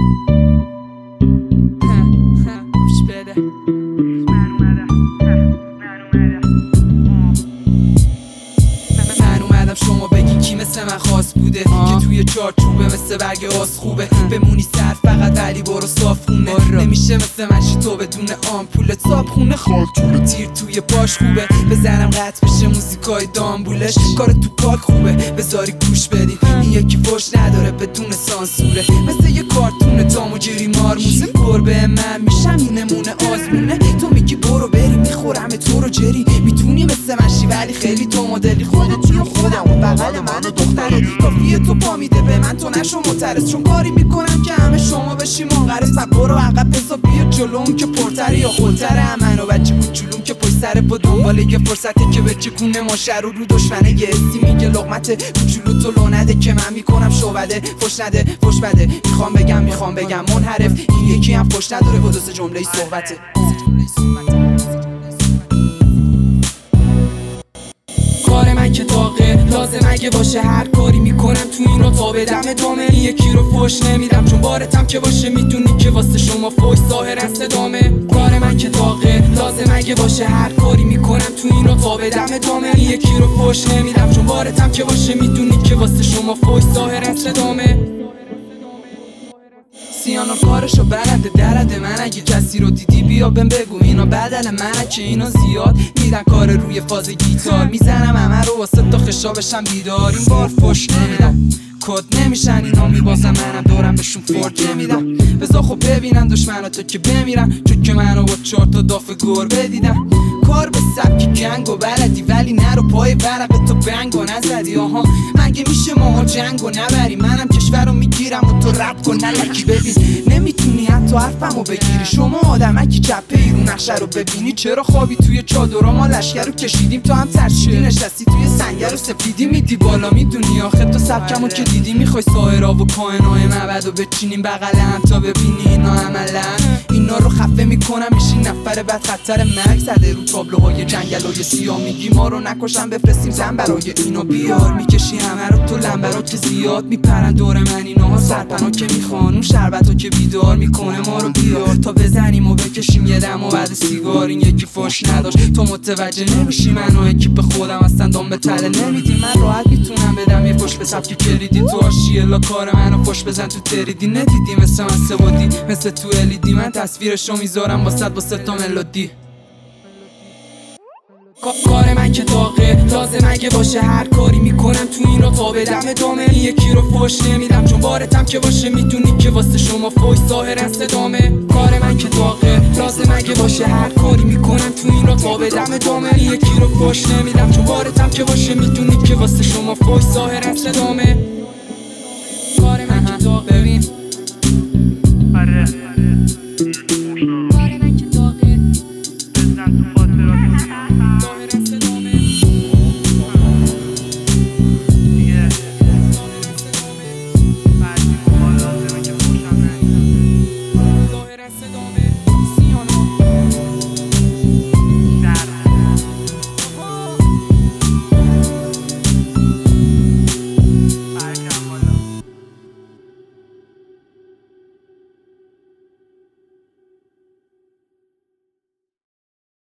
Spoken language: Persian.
گوش بده. من اومدم شما بگی کی مثل من خاص بوده که توی چارچوبه مثل برگ آس خوبه بمونی سر فقط ولی برو صاف خونه نمیشه مثل من چی تو بدون آمپول صاحب خونه خالتون تیر توی پاش خوبه بزنم قطع بشه موزیکای دامبولش کار تو پاک خوبه بذاری گوش بدین این یکی فوش نداره بدون سانسوره مثل یه کارتون تام و جری مارموزه گربه من میشم این نمونه آزمونه تو میگی برو بری میخورم تو رو جری میتونی مثل من شی ولی خیلی تو مدلی خودت و خودم و بغل من و دختره کافیه تو پا میده به من تو نشو معترض چون کاری میکنم که همه شما بشی منقرض و برو عقب بزا بیا جلو اون که پرتره یا خودتره من و بچه کوچولون که پشت سر با دنبال یه فرصته که بچکونه ما شر رو دشمنه یه استی میگه لقمت کوچولو تو لونده که من میکنم شوبده فش نده فش بده میخوام بگم منحرف این یکی هم فش نداره با دو سه جمله صحبته کار من که طاقه لازم اگه باشه هر کاری میکنم تو این رو تا بدم ادامه این یکی رو فش نمیدم چون بارتم که باشه میدونی که واسه شما فش ظاهر است ادامه کار من که طاقه لازم اگه باشه هر کاری میکنم تو این رو تا بدم ادامه این یکی رو فش نمیدم چون بارتم که باشه میدونی که واسه شما فش ظاهر است ادامه سیانو کارشو بلده درده من اگه کسی رو دیدی بیا بهم بگو اینا بدل منه که اینا زیاد میدن کار روی فاز گیتار میزنم همه رو واسه تا خشابشم بیدار این بار فش نمیدم کد نمیشن اینا میبازم منم دورم بهشون فرد نمیدم بذار خب ببینن دشمناتو که بمیرن چون که منو با 4 تا داف گربه دیدم کار به سبکی گنگ و بلدی ولی نرو پای ورق تو بنگ و نزدی آها مگه میشه ماها جنگ و نبری منم کشور رو میگیرم و تو رب کن نلکی ببین نمیتونی حتی حرفمو بگیری شما آدمکی چپه ای رو نقشه رو ببینی چرا خوابی توی چادرها ما لشگر رو کشیدیم تو هم ترشیدی نشستی توی سنگر و سفیدی میدی بالا میدونی آخه تو سبکمو که دیدی میخوای سایرا و کائنای مبد و بچینیم بغل هم تا ببینی اینا عملا اینا رو خفه میکنم میشین نفر بعد خطر مرگ زده رو تابلوهای جنگلای سیاه میگی ما رو نکشن بفرستیم زن برای اینو بیار میکشی همه رو تو لنبرا که زیاد میپرن دور من ایناها سرپنا که میخوان اون شربتو که بیدار میکنه ما رو بیار تا بزنیم و بکشیم یه دم و بعد سیگار این یکی فش نداشت تو متوجه نمیشی منو اکیپ خودم اصلا دام به تله نمیدی من راحت میتونم بدم یه فش به سبکی کلیدی تو آشیه لا کار منو فش بزن تو تریدی ندیدی مثل من سوادی مثل تو الیدی من تصویرشو میذارم واسه تا ملودی کار من که طاقه لازم اگه باشه هر کاری میکنم تو این رو تا بدم ادامه این یکی رو فش نمیدم چون بارتم که باشه میدونی که واسه شما فش ظاهر است ادامه کار من که طاقه لازم اگه باشه هر کاری میکنم تو این رو تا بدم ادامه این یکی رو فش نمیدم چون بارتم که باشه میدونی که واسه شما فش ظاهر است ادامه کار من که طاقه ببین